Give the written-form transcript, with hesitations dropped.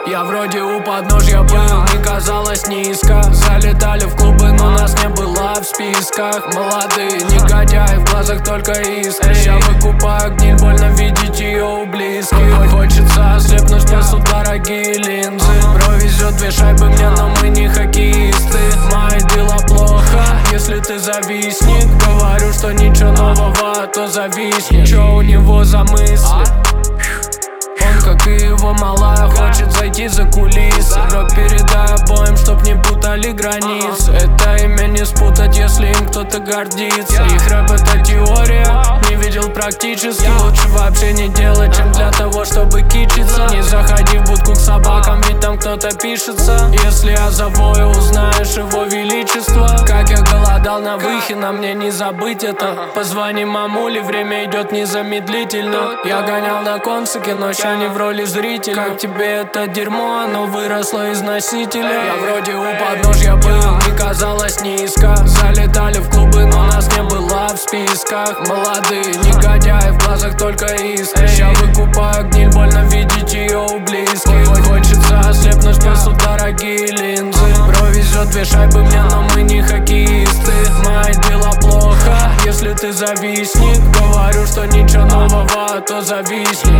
Я вроде у подножья был, не казалось низко. Залетали в клубы, но нас не было в списках. Молодые негодяи, в глазах только искры. Я выкупаю гниль, больно видеть ее у близких. Хочется ослепнуть, спасут дорогие линзы. Брови везет 2 шайбы мне, но мы не хоккеисты. Мои дела плохо, если ты завистник. Говорю, что ничего нового, то зависни. Чё у него за мысли? Он, как и его малая, хочет зайти за кулисы. Бро, передай обоим, чтоб не путали границы. Это имя не спутать, если им кто-то гордится. Их рэп — это теория, не видел практически. Лучше вообще не делать, чем для того, чтобы кичиться. Не заходи в будку к собакам, ведь там кто-то пишется. Если я завою, узнаешь его величество. Как я голодал на Выхино, мне не забыть это. Позвони мамуле, время идет незамедлительно. Я гонял на концерте, но ща не в роли зрителя. Как тебе это дерьмо, оно выросло из носителя. Я вроде у подножья был, не казалось низко. Залетали в клубы, но нас не было в списках. Молодые негодяи, в глазах только искры. Я выкупаю гниль, больно видеть ее у близких. Хочется ослепнуть, спасут дорогие линзы. Бро, везет 2 шайбы мне, но мы не хоккеисты. Мои дела плохо, если ты завистник. Говорю, что ничего нового, то зависни.